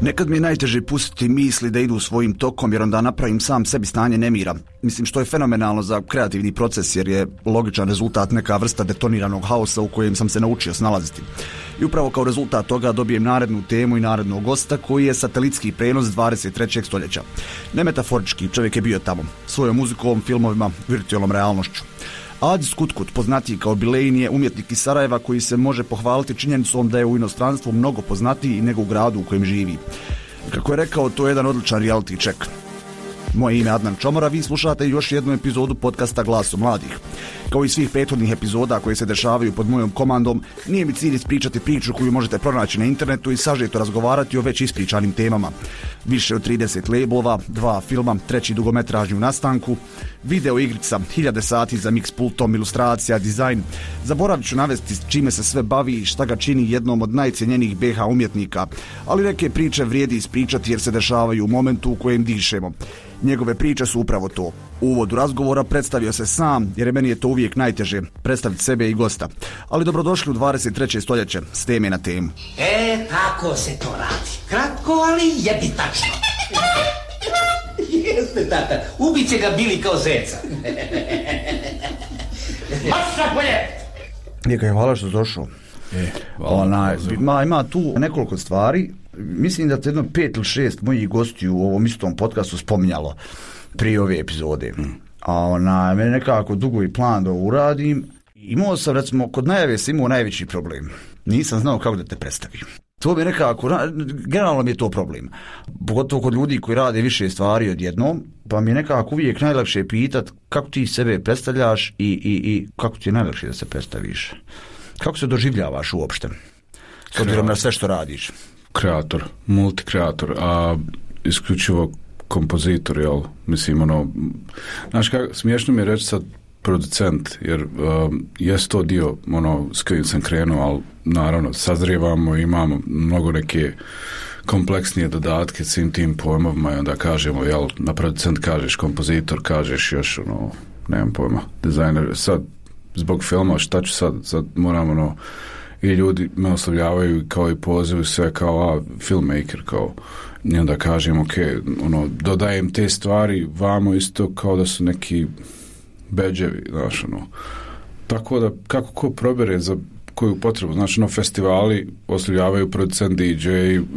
Nekad mi je najteže pustiti misli da idu svojim tokom jer onda napravim sam sebi stanje nemira. Mislim što je fenomenalno za kreativni proces jer je logičan rezultat neka vrsta detoniranog haosa u kojem sam se naučio snalaziti. I upravo kao rezultat toga dobijem narednu temu i narednog gosta koji je satelitski prenos 23. stoljeća. Ne metaforički, čovjek je bio tamo, svojom muzikom, filmovima, virtualnom realnošću. Adis Kutkut, poznatiji kao Bilein, je umjetnik iz Sarajeva koji se može pohvaliti činjenicom da je u inostranstvu mnogo poznatiji nego u gradu u kojem živi. Kako je rekao, to je jedan odličan reality check. Moje ime je Adnan Čomora, vi slušate još jednu epizodu podcasta Glasom mladih. Kao i svih prethodnih epizoda koje se dešavaju pod mojom komandom, nije mi cilj ispričati priču koju možete pronaći na internetu i sažeto razgovarati o već ispričanim temama. Više od 30 labelova, 2 filma, 3 dugometražni u nastanku, video igrica, 1000 sati za mix pultom, ilustracija, dizajn. Zaboravit ću navesti čime se sve bavi i šta ga čini jednom od najcijenjenijih BH umjetnika, ali neke priče vrijedi ispričati jer se dešavaju u momentu u kojem dišemo. Njegove priče su upravo to. U uvodu razgovora predstavio se sam, jer meni je to uvijek najteže, predstaviti sebe i gosta. Ali dobrodošli u 23. stoljeće, s teme na temu. Tako se to radi. Kratko, ali jebi tačno. Jeste, tata, ubit će ga Bili kao zeca. Maša polje! Neka je hvala što si došao. Ima tu nekoliko stvari. Mislim da te jedno 5 ili 6 mojih gostiju u ovom istom podcastu spominjalo prije ove epizode. Mene nekako dugo i plan da uradim. Imao sam, recimo, kod najave sam imao najveći problem. Nisam znao kako da te predstavim. To mi je nekako, generalno mi je to problem. Pogotovo kod ljudi koji rade više stvari odjednom, pa mi je nekako uvijek najlakše pitat kako ti sebe predstavljaš i kako ti je najlakše da se predstaviš. Kako se doživljavaš uopšte? S obzirom na sve što radiš. Kreator, multikreator, a isključivo kompozitor, jel? Mislim, znaš kako, smiješno mi je reći sad producent, jer jest to dio, s kojim sam krenuo, ali naravno, sazrijevamo, imamo mnogo neke kompleksnije dodatke svim tim pojmovima i onda kažemo, jel, na producent kažeš, kompozitor kažeš još, nemam pojma, dizajner, sad, zbog filma, šta ću sad moram, i ljudi me oslovljavaju kao i pozivu sve kao filmmaker, kao i onda kažem ok, dodajem te stvari vamo isto kao da su neki bedževi, znaš, tako da kako ko probere za koju potrebu, znači festivali oslovljavaju producent, DJ,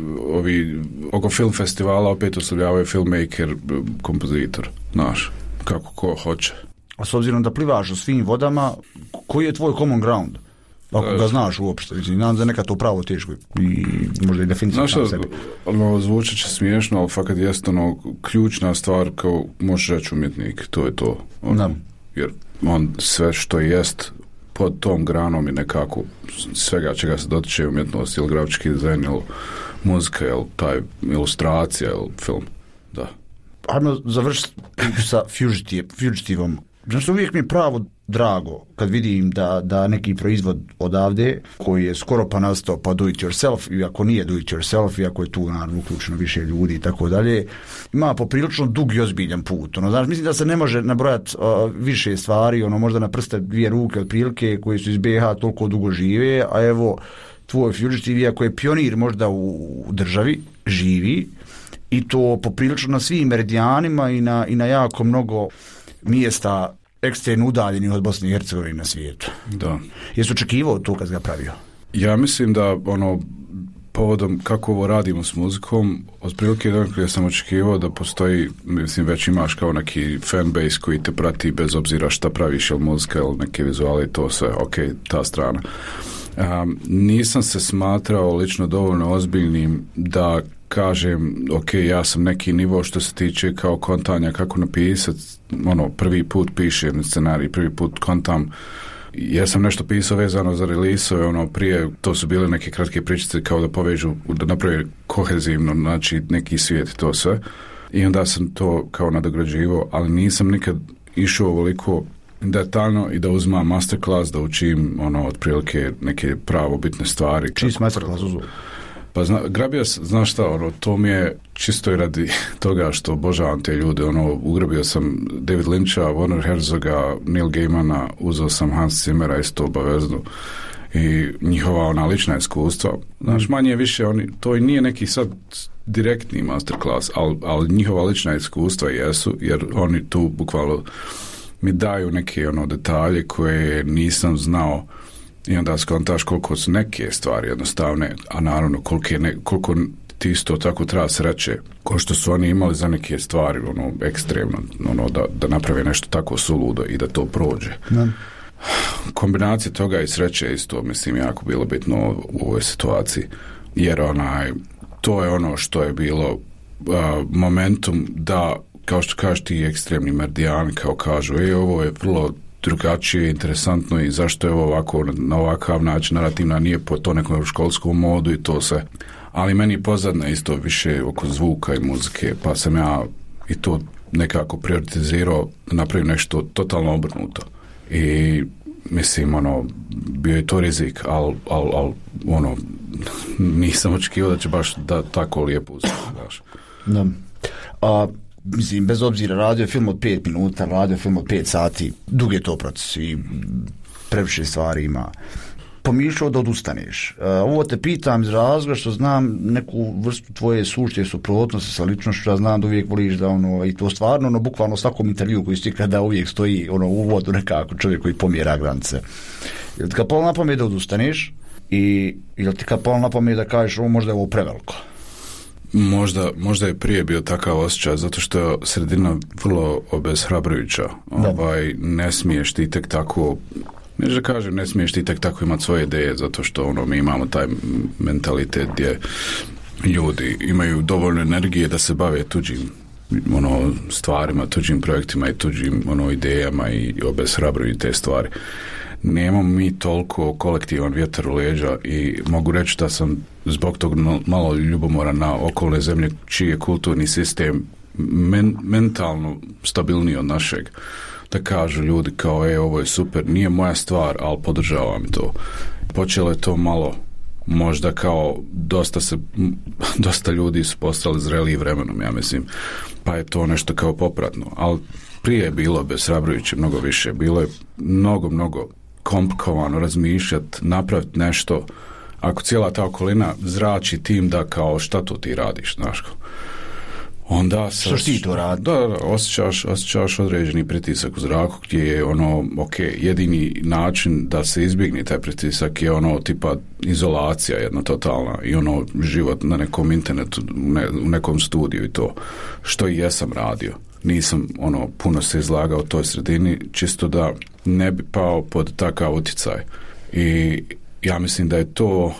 ovi oko film festivala opet oslovljavaju filmmaker, kompozitor, znaš, kako ko hoće. A s obzirom da plivaš u svim vodama, koji je tvoj common ground? Ako ga znaš uopšte, znam da neka to pravo teško i možda i definicija sam sebi. Zvučat će smiješno, ali fakat jest ključna stvar kao možeš reći umjetnik, to je to. Jer on sve što jest pod tom granom je nekako svega čega se dotiče umjetnost, ili grafički dizajn, ili muzika, ili taj ilustracija, ili film. Da. Ajmo završiti sa Fugitivom. Znači, uvijek mi je pravo drago kad vidim da neki proizvod odavde koji je skoro pa nastao pa do it yourself, i ako nije do it yourself, i ako je tu naravno uključeno više ljudi i tako dalje, ima poprilično dug i ozbiljan put. Znači, mislim da se ne može nabrojati više stvari, možda na prste 2 ruke otprilike koji su iz BH toliko dugo žive, a evo tvoj Fugitive, iako je pionir možda u državi, živi, i to poprilično na svim meridijanima i na jako mnogo mjesta ekstremno udaljenih od Bosne i Hercegovine na svijetu. Da. Jesi očekivao to kad ga pravio? Ja mislim da povodom kako ovo radimo s muzikom, otprilike da sam očekivao da postoji, mislim, već imaš kao neki fanbase koji te prati bez obzira šta praviš, ili muzika, ili neke vizuale i to sve, ok, ta strana. Nisam se smatrao lično dovoljno ozbiljnim da kažem, ok, ja sam neki nivo što se tiče kao kontanja kako napisati, prvi put pišem scenarij, prvi put kontam. Ja sam nešto pisao vezano za release-ove, prije to su bile neke kratke pričice kao da povežu, da napravi kohezivno, znači neki svijet i to sve. I onda sam to kao nadograđivao, ali nisam nikad išao ovoliko detaljno i da uzmam masterclass, da učim otprilike neke pravo bitne stvari. Čiji si masterclass uzeo? Pa grabio sam, znaš šta, to mi je čisto i radi toga što obožavam te ljude, ugrabio sam David Lyncha, Werner Herzoga, Neil Gaimana, uzeo sam Hans Zimmera isto obavezno i njihova ona lična iskustva. Znaš, manje više to i nije neki sad direktni masterclass, ali njihova lična iskustva jesu, jer oni tu bukvalno mi daju neke detalje koje nisam znao i onda skontaš koliko su neke stvari jednostavne, a naravno koliko ti isto tako treba sreće ko što su oni imali za neke stvari ekstremno, da naprave nešto tako suludo i da to prođe. Kombinacija toga i sreće isto, mislim, jako bilo bitno u ovoj situaciji, jer to je ono što je bilo momentum da, kao što kažeš ti ekstremni merdijani, kao kažu, ovo je vrlo drugačije, interesantno i zašto je ovo ovako, na ovakav način narativna, nije po to nekom školskom modu i to sve. Ali meni je pozadna isto više oko zvuka i muzike, pa sam ja i to nekako prioritizirao da napravim nešto totalno obrnuto. I mislim, bio je to rizik, ali nisam očekivao da će baš da tako lijepo uzeti. Da. Mislim, bez obzira, radio film od 5 minuta, radio film od 5 sati, dug je to proces i previše stvari ima. Pomišljao da odustaneš. Ovo te pitam iz razloga što znam neku vrstu tvoje suštje suprotnosti sa ličnošću, ja znam da uvijek voliš da i to stvarno, bukvalno svakom intervju koji si kada uvijek stoji u uvodu nekako čovjek koji pomjera granice. Je li ti kapalo na pamet da odustaneš i je li ti kapalo na pamet da kažeš možda je ovo preveliko? Možda je prije bio takav osjećaj, zato što je sredina vrlo obeshrabrujuća. Ne smiješ ti tek tako, ne smiješ ti tek tako imati svoje ideje, zato što mi imamo taj mentalitet gdje ljudi imaju dovoljno energije da se bave tuđim stvarima, tuđim projektima i tuđim idejama i obeshrabruju te stvari. Nemamo mi toliko kolektivan vjetar u leđa i mogu reći da sam zbog tog malo ljubomoran na okolne zemlje čiji je kulturni sistem mentalno stabilniji od našeg. Da kažu ljudi kao ovo je super, nije moja stvar, ali podržavam to. Počelo je to malo, možda kao dosta ljudi su postali zreliji vremenom, ja mislim, pa je to nešto kao popratno, ali prije je bilo beshrabrujuće mnogo više, bilo je mnogo komplikovano razmišljati, napraviti nešto, ako cijela ta okolina zrači tim da kao šta to ti radiš, znaš, onda što ti to radi? Da, osjećaš određeni pritisak u zraku gdje je jedini način da se izbjegne taj pritisak je tipa izolacija jedna totalna i život na nekom internetu, u nekom studiju i to, što i jesam radio. Nisam puno se izlagao toj sredini, čisto da ne bi pao pod takav utjecaj. I ja mislim da je to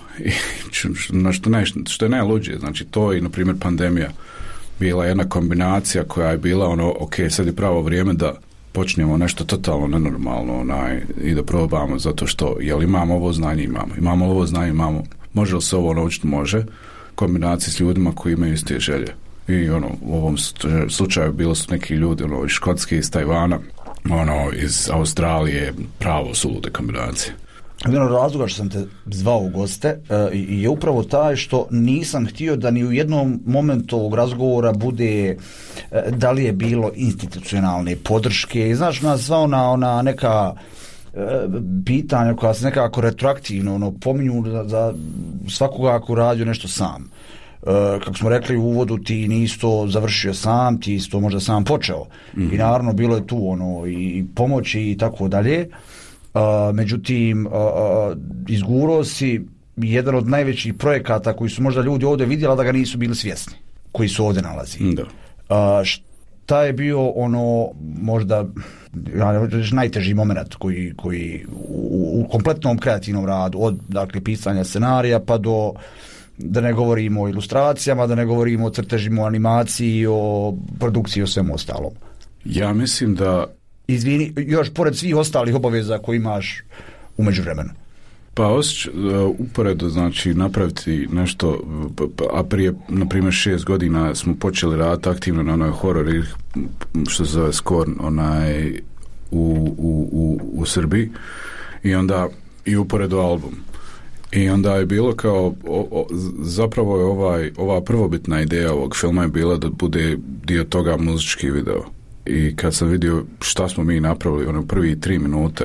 što je najluđije, znači to i na primjer pandemija bila jedna kombinacija koja je bila sad je pravo vrijeme da počnemo nešto totalno nenormalno i da probamo, zato što imamo ovo znanje, imamo ovo znanje, može li se ovo naučiti, može, kombinaciji s ljudima koji imaju iste želje. I u ovom slučaju bilo su neki ljudi iz Škotske, iz Tajvana, iz Australije, pravo sulude kombinacije. Jedan od razloga što sam te zvao u goste je upravo taj što nisam htio da ni u jednom momentu ovog razgovora bude da li je bilo institucionalne podrške. I znaš, nas zvao na neka pitanja koja se nekako retroaktivno pominju za svakoga ako radio nešto sam. Kako smo rekli u uvodu, ti nisi to završio sam, ti si to možda sam počeo. Mm-hmm. I naravno bilo je tu i pomoći i tako dalje. Međutim, izgurao si jedan od najvećih projekata koji su možda ljudi ovdje vidjeli, da ga nisu bili svjesni, koji su ovdje nalazi. Da. Šta je bio možda najteži moment koji u kompletnom kreativnom radu, od pisanja scenarija pa do, da ne govorimo o ilustracijama, da ne govorimo o crtežima, o animaciji, o produkciji, o svemu ostalom? Ja mislim da... Izvini, još pored svih ostalih obaveza koje imaš u međuvremenu. Pa uporedo, znači, napraviti nešto, a prije, na primjer, 6 godina smo počeli raditi aktivno na onoj horor, što se zove Skorn, u Srbiji, i onda i uporedo album. I onda je bilo kao, zapravo je ova prvobitna ideja ovog filma je bila da bude dio toga muzički video. I kad sam vidio šta smo mi napravili, prvi 3 minute,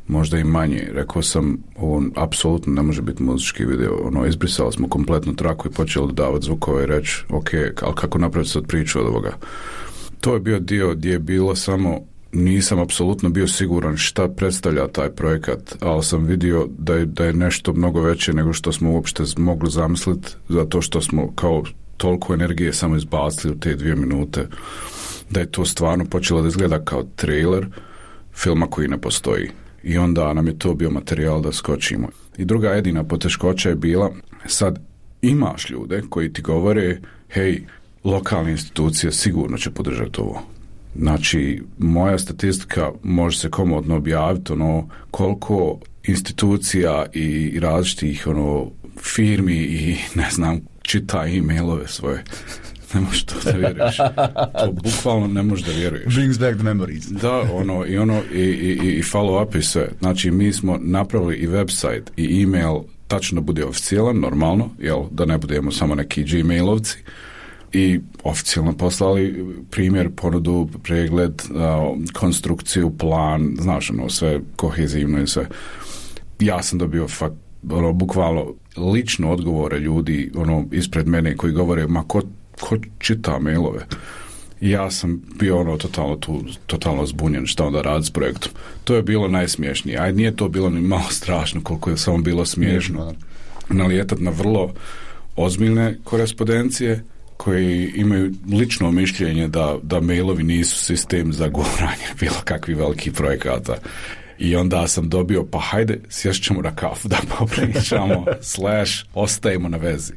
možda i manje. Rekao sam, ovo apsolutno ne može biti muzički video. Izbrisali smo kompletnu traku i počeli dodavati zvukove i reći, ok, ali kako napraviti sad priču od ovoga? To je bio dio gdje je bilo samo, nisam apsolutno bio siguran šta predstavlja taj projekat, ali sam vidio da je nešto mnogo veće nego što smo uopšte mogli zamisliti, zato što smo kao toliko energije samo izbacili u te 2 minute, da je to stvarno počelo da izgleda kao trailer filma koji ne postoji. I onda nam je to bio materijal da skočimo. I druga jedina poteškoća je bila, sad imaš ljude koji ti govore, hej, lokalne institucije sigurno će podržati ovo. Znači, moja statistika može se komodno objaviti, koliko institucija i različitih firmi i ne znam, čita e-mailove svoje. Ne možeš to da vjeruješ. To bukvalno ne možeš da vjeruješ. Brings back the memories. Da, i follow up i sve. Znači, mi smo napravili i website i e-mail tačno bude oficijalan, normalno, da ne budemo samo neki Gmailovci. I oficijalno poslali primjer, ponudu, pregled, konstrukciju, plan, znaš, sve kohezivno i sve. Ja sam dobio bukvalno lično odgovore ljudi ispred mene koji govore, ma ko čita mailove? Ja sam bio totalno zbunjen šta onda radi s projektom. To je bilo najsmiješnije. Ajde, nije to bilo ni malo strašno koliko je samo bilo smiješno. Nalijetat na vrlo ozbiljne korespondencije koji imaju lično mišljenje da mailovi nisu sistem za guranje bilo kakvih velikih projekata. I onda sam dobio, pa hajde, sjest ćemo na kafu da popričamo, ostajemo na vezi.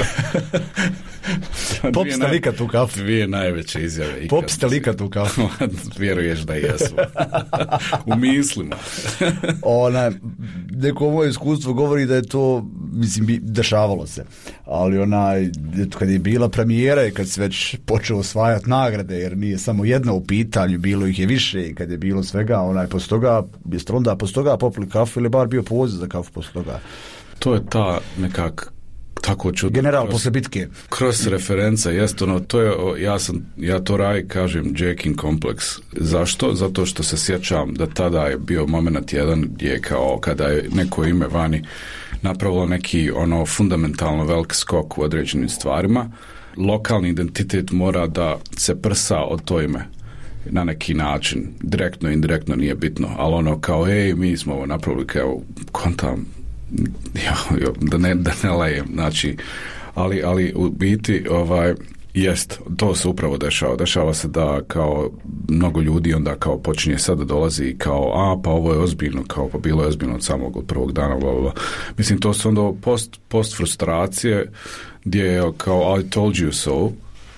Pop ste likat u kafu. 2 najveće izjave. Pop ste likat u kafu. Vjeruješ da jesmo. U mislima. Neko moje iskustvo govori da je to, mislim, dešavalo se. Ali kad je bila premijera i kad se već počeo osvajati nagrade, jer nije samo jedna u pitanju, bilo ih je više i kad je bilo svega, poslije toga, jeste onda poslije toga popili kafu ili bar bio poziv za kafu poslije toga? To je ta nekak tako čudno. General posle bitke. Kroz referenca, jest to je, ja to kažem Jackin kompleks. Zašto? Zato što se sjećam da tada je bio moment jedan gdje kao kada je neko ime vani napravilo neki fundamentalno velik skok u određenim stvarima, lokalni identitet mora da se prsa od to ime na neki način, direktno, indirektno nije bitno, ali kao, mi smo ovo napravili kao kontam, da ne lejem, znači, ali u biti jest, to se upravo dešava se da kao mnogo ljudi onda kao počinje sada dolazi kao, pa ovo je ozbiljno, kao pa bilo je ozbiljno od samog od prvog dana, bla, bla. Mislim, to su onda post frustracije gdje je kao I told you so,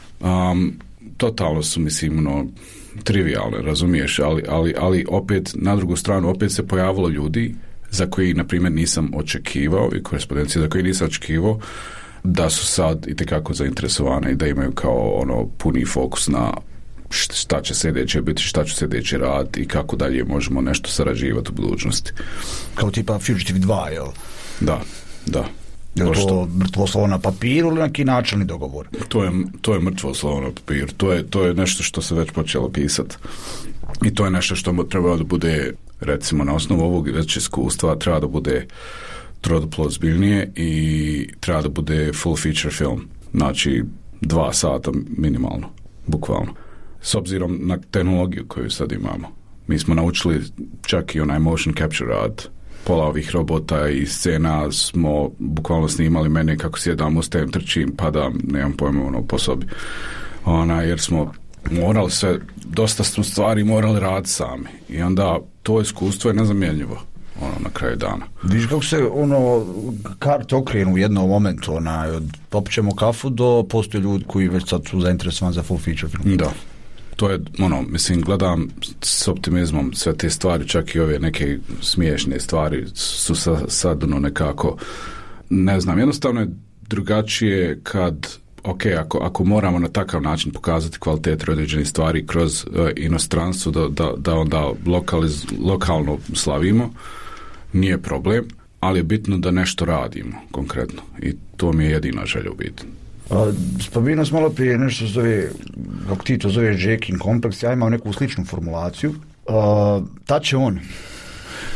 totalno su, mislim, trivialne, razumiješ, ali opet na drugu stranu opet se pojavilo ljudi za koji, na primjer, nisam očekivao i korespondencije za koje nisam očekivao da su sad itekako zainteresovane i da imaju kao puni fokus na šta će sljedeće biti, šta će sljedeće raditi i kako dalje možemo nešto sarađivati u budućnosti. Kao tipa Fugitive 2, jel? Da. Je li to mrtvo slovo na papiru ili neki načelni dogovor? To je mrtvo slovo na papiru. To je nešto što se već počelo pisati. I to je nešto što treba da bude, recimo, na osnovu ovog već iskustva, treba da bude troduplo ozbiljnije i treba da bude full feature film. Znači, 2 sata minimalno, bukvalno. S obzirom na tehnologiju koju sad imamo. Mi smo naučili čak i motion capture rad. Pola ovih robota i scena smo bukvalno snimali mene kako sjedam, ustajem, trčim, padam, nemam pojma po sobi. Jer smo morali sve, dosta smo stvari morali raditi sami. I onda to iskustvo je nezamjenjivo na kraju dana. Viš kako se karte okrenu u jednom momentu, od popćemo kafu do postoje ljudi koji već sad su zainteresovani za full feature film. Da. To je, mislim, gledam s optimizmom sve te stvari, čak i ove neke smiješne stvari su sad nekako, ne znam, jednostavno je drugačije kad, ako moramo na takav način pokazati kvalitet određenih stvari kroz inostranstvo, da onda lokalno slavimo, nije problem, ali je bitno da nešto radimo konkretno i to mi je jedina želja u biti. Spomenuo smo malo prije nešto zove, kako ti to zoveš, Jackin kompleks, ja imam neku sličnu formulaciju. Tad će on?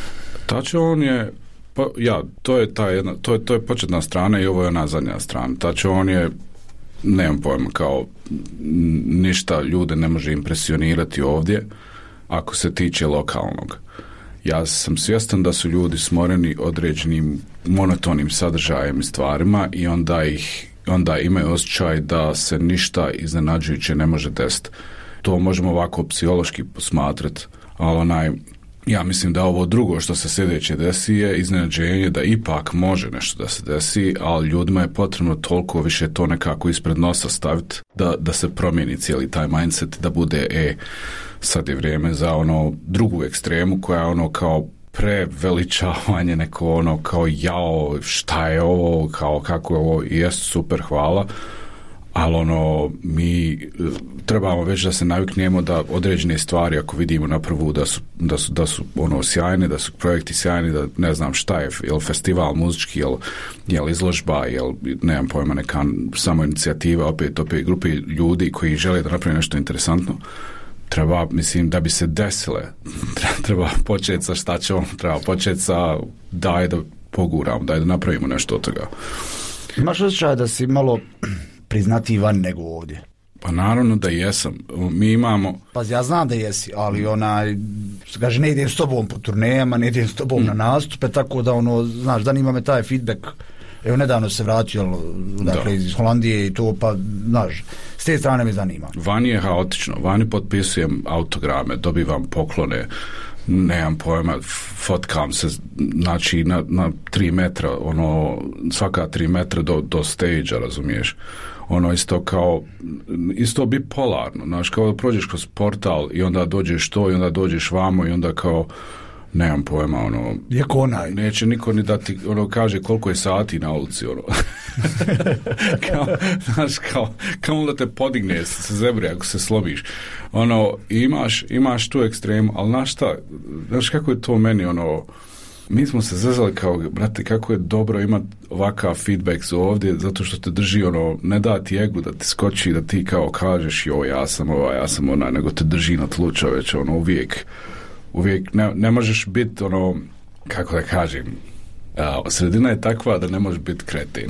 Tačon je, to je ta jedna, to je početna strana i ovo je ona zadnja strana. Tačon je, nemam pojma, kao ništa ljude ne može impresionirati ovdje ako se tiče lokalnog. Ja sam svjestan da su ljudi smoreni određenim monotonim sadržajem i stvarima i onda imaju osjećaj da se ništa iznenađujuće ne može desiti. To možemo ovako psihološki posmatrati, ali ja mislim da ovo drugo što se sljedeće desi je iznenađenje da ipak može nešto da se desi, ali ljudima je potrebno toliko više to nekako ispred nosa staviti da se promijeni cijeli taj mindset, da bude sad je vrijeme za drugu ekstremu koja je kao preveličavanje, neko kao jao, šta je ovo, kao kako je ovo, jest super, hvala, ali mi trebamo već da se naviknemo da određene stvari ako vidimo na prvu da su sjajne, da su projekti sjajni, da ne znam šta je, jel festival muzički, jel izložba, jel nemam pojma, neka samo inicijativa, opet grupe ljudi koji žele da naprave nešto interesantno. Treba, mislim, da bi se desile, treba početi sa šta ćemo, treba početi sa daj da poguramo, daj da napravimo nešto od toga. Imaš osjećaj da si malo priznati van nego ovdje? Pa naravno da jesam. Mi imamo... Pa ja znam da jesi, ali kaže, ne idem s tobom po turnejama, ne idem s tobom na nastupe, tako da znaš, zanima me taj feedback. Evo, nedavno se vratio, dakle, iz Holandije i to, pa, znaš, s te strane me zanima. Vani je haotično, vani potpisujem autograme, dobivam poklone, nemam pojma, fotkam se, znači, na 3 metra, svaka 3 metra do stage-a, razumiješ? Isto bipolarno, znaš, kao da prođeš kroz portal i onda dođeš to i onda dođeš vamo i onda kao, nemam pojma, Jako onaj. Neće niko ni dati, kaže koliko je sati na ulici, znaš, kao da te podigne sa zebre ako se slobiš. Imaš tu ekstremu, ali znaš kako je to meni, mi smo se zezali kao, brate, kako je dobro imati ovakav feedback ovdje, zato što te drži, ne da ti egu da ti skoči, da ti kao kažeš, ja sam onaj, nego te drži na tlu, čoveče, uvijek ne možeš biti kako da kažem, sredina je takva da ne možeš biti kretin.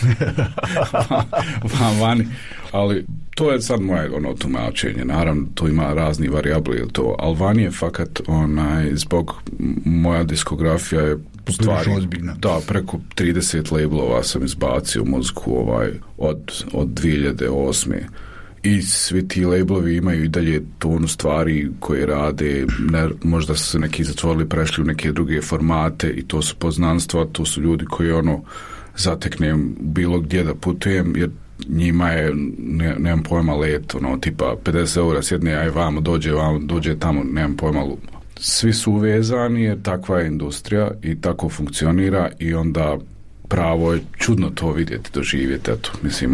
Vani. Ali to je sad moje tumačenje. Naravno, tu ima razni varijabli, ali vani je fakat zbog moja diskografija je u stvari, da, preko 30 labelova sam izbacio muziku od 2008. I svi ti labelovi imaju i dalje tonu stvari koje rade, možda su se neki zatvorili, prešli u neke druge formate i to su poznanstva, to su ljudi koji zateknem bilo gdje da putujem, jer njima je, nemam pojma, let, tipa 50 eura sjedne, aj vamo, dođe tamo, nemam pojma. Svi su uvezani jer takva je industrija i tako funkcionira i onda pravo je čudno to vidjeti, doživjeti, eto, mislim,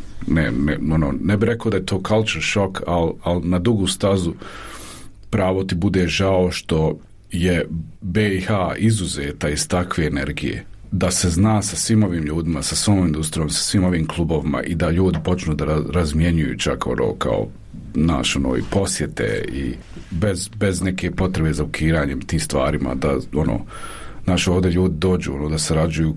ne bi rekao da je to culture shock, ali na dugu stazu pravo ti bude žao što je BiH izuzeta iz takve energije, da se zna sa svim ovim ljudima, sa svom industrijom, sa svim ovim klubovima i da ljudi počnu da razmjenjuju čak kao i posjete i bez neke potrebe za ukiranjem tim stvarima, da ovdje ljudi dođu, da sarađuju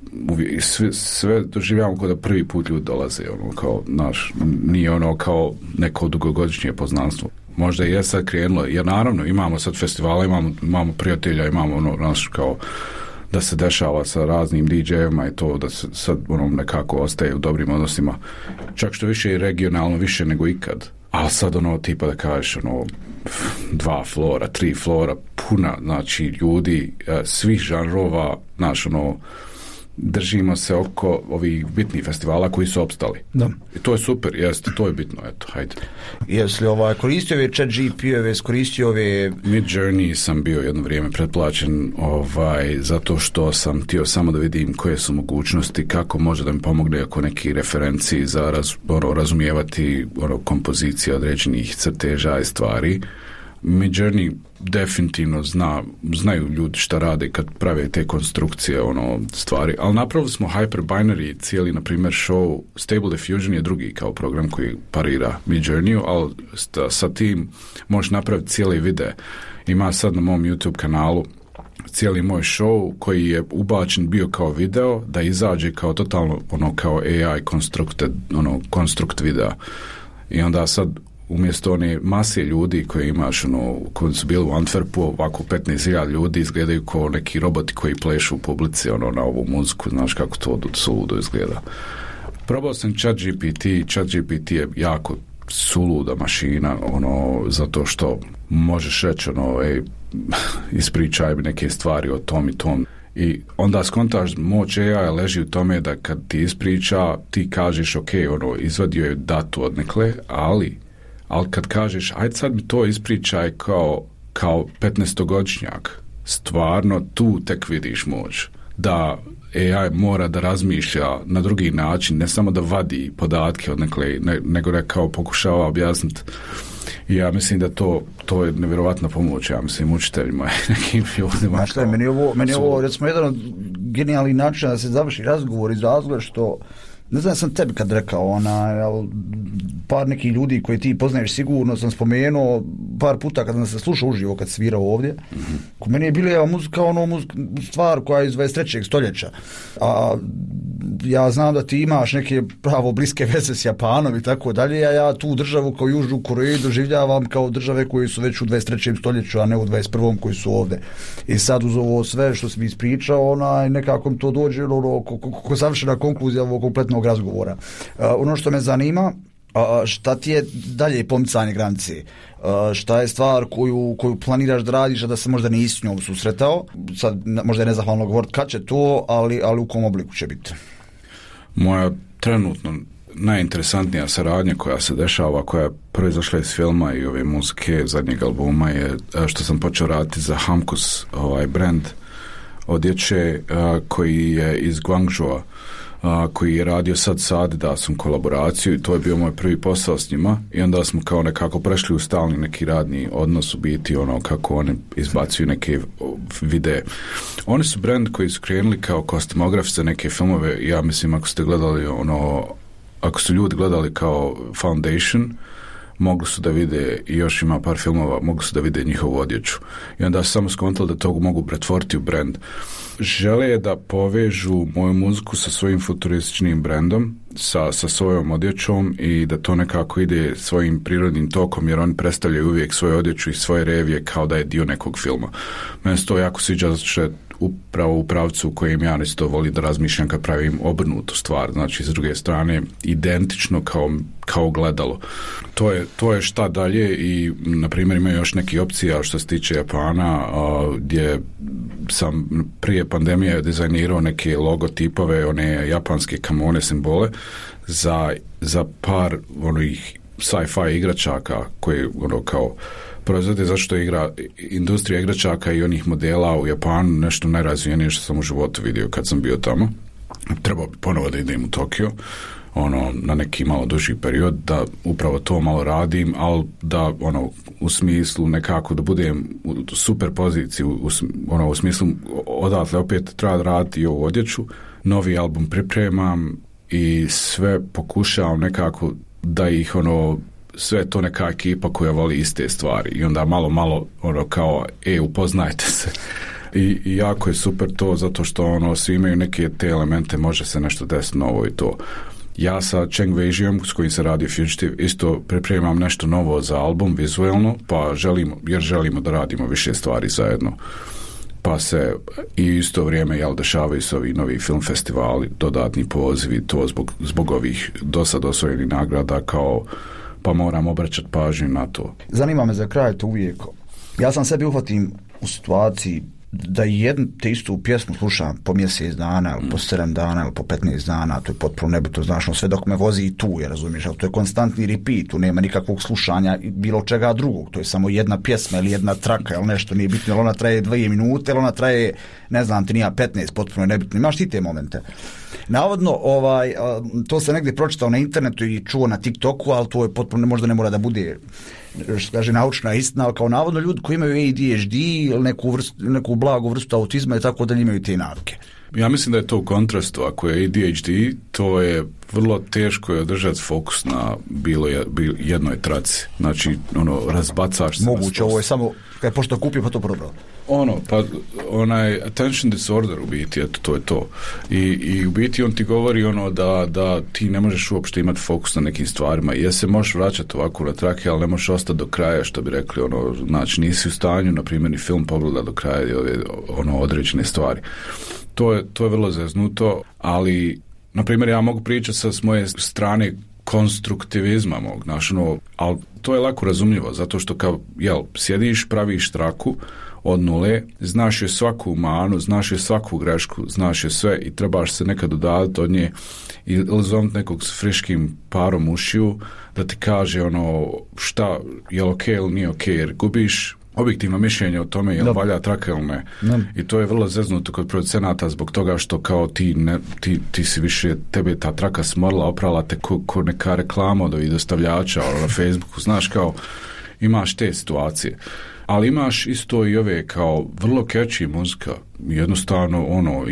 sve doživljavamo kao da prvi put ljudi dolaze, kao nije kao neko dugogodišnje poznanstvo. Možda je sad krenulo, jer naravno imamo sad festivala, imamo prijatelja, imamo kao da se dešava sa raznim DJ-evima i to da se sad nekako ostaje u dobrim odnosima, čak što više i regionalno, više nego ikad. Ali sad tipa da kažeš 2 flora, 3 flora, puna, znači ljudi svih žanrova, držimo se oko ovih bitnih festivala koji su opstali. Da. I to je super, jeste, to je bitno, eto, hajde. Jesi li koristio ove chat GP-ove, koristio ove... Midjourney sam bio jedno vrijeme pretplaćen, zato što sam htio samo da vidim koje su mogućnosti, kako može da mi pomogne oko neki referenciji za razumijevati kompozicije određenih crteža i stvari. Midjourney definitivno znaju ljudi šta rade kad prave te konstrukcije stvari, ali napravili smo Hyperbinary, cijeli na primjer show. Stable Diffusion je drugi kao program koji parira Midjourneyu, ali sa tim možeš napraviti cijeli video. Ima sad na mom YouTube kanalu cijeli moj show koji je ubačen bio kao video, da izađe kao totalno kao AI konstrukt videa. I onda sad umjesto one mase ljudi koje imaš, koji su bili u Antwerpu, ovako 15.000 ljudi izgledaju kao neki roboti koji plešu u publici na ovu muziku, znaš kako to suludo izgleda. Probao sam ChatGPT je jako suluda mašina, zato što možeš reći, ispričaj mi neke stvari o tom i tom. I onda skontaš, moć AI leži u tome da kad ti ispriča, ti kažeš, ok, izvadio je datu odnekle, ali kad kažeš, ajde sad mi to ispričaj kao 15-godišnjak, stvarno tu tek vidiš moć. Da AI mora da razmišlja na drugi način, ne samo da vadi podatke odnekle, nego da kao pokušava objasniti. I ja mislim da to je nevjerovatna pomoć, ja mislim, učiteljima i nekim ljudima. Znaš šta, meni je ovo recimo jedan od genijalnih načina da se završi razgovor iz razloga što, ne znam, sam tebi kad rekao, par nekih ljudi koji ti poznaješ sigurno sam spomenuo par puta kad sam se slušao uživo kad svirao ovdje. Ko meni je bila muzika stvar koja je iz 23. stoljeća. A ja znam da ti imaš neke pravo bliske veze s Japanom i tako dalje, a ja tu državu kao Južnu Koreju doživljavam kao države koje su već u 23. stoljeću, a ne u 21. koji su ovdje. I sad uz ovo sve što si mi ispričao, nekako mi to dođe ko savršena konkluzija ovog kompletnog razgovora. Ono što me zanima, šta ti je dalje pomicanje granice? Šta je stvar koju planiraš da radiš, a da se možda nisi s njom susretao? Sad možda je nezahvalno govoriti kad će to, ali u kom obliku će biti? Moja trenutno najinteresantnija saradnja koja se dešava, koja je proizašla iz filma i ove muzike zadnjeg albuma, je što sam počeo raditi za Hamkus, brand odjeće koji je iz Guangzhoua, koji je radio sad sa Adidasom kolaboraciju, i to je bio moj prvi posao s njima, i onda smo kao nekako prešli u stalni neki radni odnos, u biti kako oni izbacuju neke videe. Oni su brand koji su krenuli kao kostimograf za neke filmove. Ja mislim, ako ste gledali ako su ljudi gledali kao Foundation, mogli su da vide, i još ima par filmova, mogli su da vide njihovu odjeću. I onda su samo skontali da to mogu pretvoriti u brand. Žele da povežu moju muziku sa svojim futurističnim brandom, sa svojom odjećom, i da to nekako ide svojim prirodnim tokom, jer oni predstavljaju uvijek svoju odjeću i svoje revije kao da je dio nekog filma. Meni se to jako sviđa, zato što je upravo u pravcu u kojem ja isto volim da razmišljam kad pravim obrnutu stvar, znači s druge strane identično kao gledalo. To je šta dalje. I na primjer imaju još neke opcije što se tiče Japana, gdje sam prije pandemije dizajnirao neke logotipove, one japanske kamone simbole za par onih sci-fi igračaka koji kao proizvode, zašto industrija igračaka i onih modela u Japanu nešto najrazvijenije što sam u životu vidio kad sam bio tamo. Trebao bi ponovo da idem u Tokio, na neki malo duži period, da upravo to malo radim, ali da u smislu nekako da budem u super poziciji, u smislu odatle opet treba raditi i ovu odjeću, novi album pripremam i sve pokušavam nekako da ih sve to neka ekipa koja voli iste stvari, i onda malo kao upoznajte se. I jako je super to, zato što svi imaju neke te elemente, može se nešto desiti novo i to. Ja sa Cheng Wei-jiom, s kojim se radi Fugitive, isto pripremam nešto novo za album vizualno, želimo da radimo više stvari zajedno. Pa se i isto vrijeme dešavaju se ovi novi film festivali, dodatni pozivi, to zbog ovih dosad osvojenih nagrada, pa moram obraćati pažnju na to. Zanima me za kraj to uvijek. Ja sam sebi uhvatim u situaciji da jednu te istu pjesmu slušam po mjesec dana, ili po 7 dana, ili po 15 dana, to je potpuno nebitno, znaš, sve dok me vozi i tu, razumiješ, ali to je konstantni repeat, tu nema nikakvog slušanja bilo čega drugog, to je samo jedna pjesma ili jedna traka, ili nešto, nije bitno, ili ona traje 2 minute, ili ona traje, ne znam, ti nija 15, potpuno je nebitno, imaš ti te momente. Navodno, to se negdje pročitao na internetu i čuo na TikToku, ali to je potpuno, možda ne mora da bude, što kaže, naučna istina, ali kao navodno ljudi koji imaju ADHD ili neku blagu vrstu autizma i tako da imaju te navike. Ja mislim da je to u kontrastu. Ako je ADHD, to je vrlo teško je održati fokus na bilo jednoj traci. Znači, razbacaš se. Moguće, ovo je samo, kad je pošto kupio, pa to probao. Pa onaj attention disorder u biti, eto, to je to. I u biti on ti govori da ti ne možeš uopšte imati fokus na nekim stvarima. Se možeš vraćati ovako na trake, ali ne možeš ostati do kraja, što bi rekli, znači nisi u stanju, na primjer, ni film pogleda do kraja određene stvari. To je vrlo zeznuto, ali na primjer, ja mogu pričati s moje strane konstruktivizma mog, ali to je lako razumljivo, zato što kao, sjediš, praviš traku od nule, znaš je svaku manu, znaš je svaku grešku, znaš je sve i trebaš se nekad udaviti od nje ili zovniti nekog s friškim parom ušiju da ti kaže šta je ok ili nije ok, jer gubiš objektivno mišljenje o tome je li valja traka ili ne. I to je vrlo zeznuto kod producenata zbog toga što kao ti si više, tebe je ta traka smorila, oprala te ko neka reklama od ovih dostavljača na Facebooku, znaš, kao imaš te situacije. Ali imaš isto i ove kao vrlo catchy muzika. Jednostavno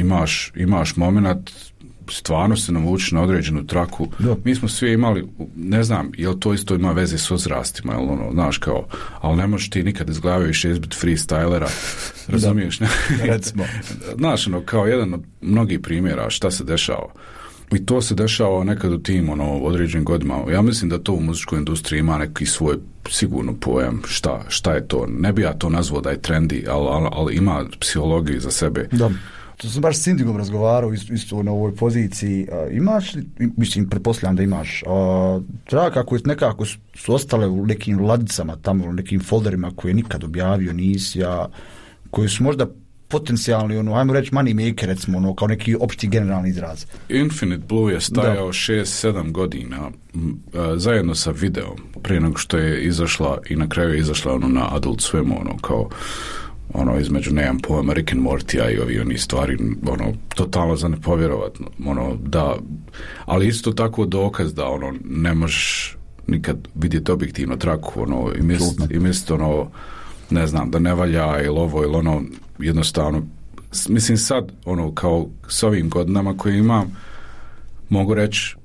imaš moment, stvarno se navuči na određenu traku. Mi smo svi imali, ne znam, jel to isto ima veze s uzrastima, znaš, kao, ali ne možeš ti nikad iz glave više izbiti freestylera, razumiješ? Recimo. Znaš, kao jedan od mnogih primjera šta se dešava. I to se dešava nekad u tim određenim godinama. Ja mislim da to u muzičkoj industriji ima neki svoj sigurno pojam šta je to. Ne bi ja to nazvao da je trendy, ali ima psihologiju za sebe. Da. To sam baš s Indigom razgovarao isto na ovoj poziciji. Imaš li, mislim, pretpostavljam da imaš, traka koje nekako su ostale u nekim ladicama tamo, u nekim folderima koje nikad objavio nisi, koji su možda potencijalni, ajmo reći money maker, recimo, kao neki opšti generalni izraz. Infinite Blue je stajao 6-7 godina zajedno sa videom, prije nego što je izašla i na kraju je izašla na Adult Swim, kao između, nemam pojma, Rick and Morty i oni stvari, totalno za nepovjerovatno, da, ali isto tako dokaz da, ne možeš nikad vidjeti objektivno traku, i misliti, ne znam, da ne valja ili ovo ili jednostavno, mislim sad, kao s ovim godinama koje imam, mogu reći,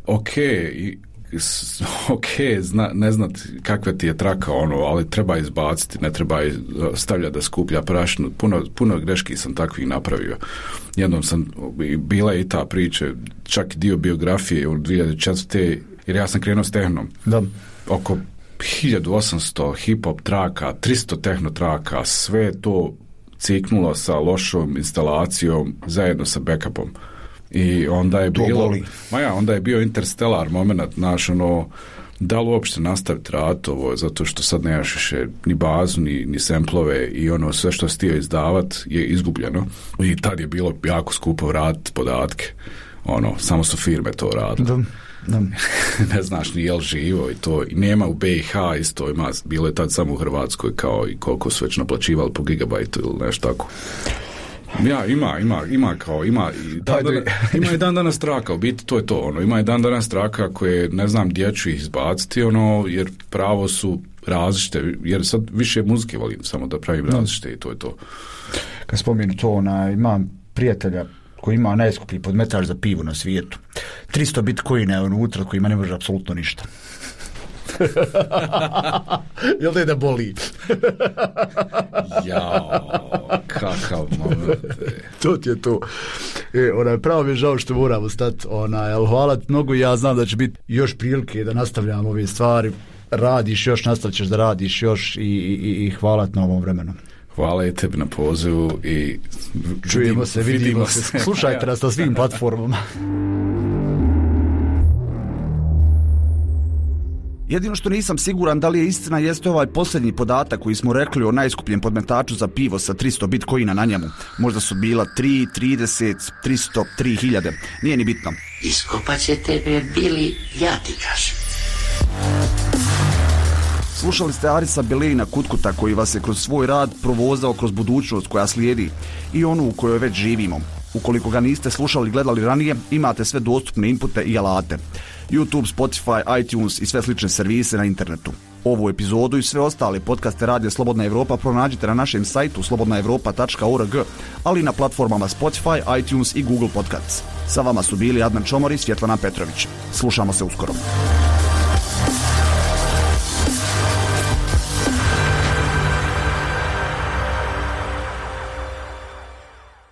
ne znat kakva ti je traka, ali treba izbaciti, ne treba stavljati da skuplja prašinu. Puno greški sam takvih napravio. Jednom bila je i ta priča, čak dio biografije u 2004. jer ja sam krenuo s tehnom. Da. Oko 1800 hip-hop traka, 300 tehno traka, sve to ciknulo sa lošom instalacijom zajedno sa backupom. I onda je onda je bio interstellar moment, naš, da li uopšte nastaviti rad ovo, zato što sad nemaš više ni bazu, ni semplove i sve što si htio izdavat je izgubljeno. I tad je bilo jako skupo vratiti podatke. Samo su firme to radile. Da. Ne znaš ni jel živo i to. I nema u BiH isto, bilo je tad samo u Hrvatskoj, kao i koliko su već naplaćivali po gigabajtu ili nešto tako. Ima i dan danas traka, u biti to je to, ima i dan danas traka koje, ne znam gdje ću ih izbaciti, jer pravo su različite, jer sad više muzike volim samo da pravim različite i to je to. Kad spomenu to, imam prijatelja koji ima najskuplji podmetač za pivo na svijetu. 300 bitcoina je unutra kojima ne može apsolutno ništa. Jel da je da boli? Jao, kakav moment. To ti je to. Pravo mi je žao što moramo stati. Hvala ti mnogo i ja znam da će biti još prilike da nastavljam ove stvari. Radiš još, nastavit ćeš da radiš još i hvala ti na ovom vremenu. Hvala i tebi na pozivu i čujemo se, vidimo se. Slušajte nas na svim platformama. Jedino što nisam siguran da li je istina jeste ovaj posljednji podatak koji smo rekli o najskupljem podmetaču za pivo sa 300 bitcoina na njemu. Možda su bila 3, 30, 300, 3000. Nije ni bitno. Iskopat će tebe, Bili, ja ti kažem. Slušali ste Arisa Belejna Kutkuta koji vas je kroz svoj rad provozao kroz budućnost koja slijedi i onu u kojoj već živimo. Ukoliko ga niste slušali i gledali ranije, imate sve dostupne inpute i alate. YouTube, Spotify, iTunes i sve slične servise na internetu. Ovu epizodu i sve ostale podcaste Radija Slobodna Evropa pronađite na našem sajtu slobodnaevropa.org, ali i na platformama Spotify, iTunes i Google Podcasts. Sa vama su bili Adnan Čomor i Svjetlana Petrović. Slušamo se uskoro.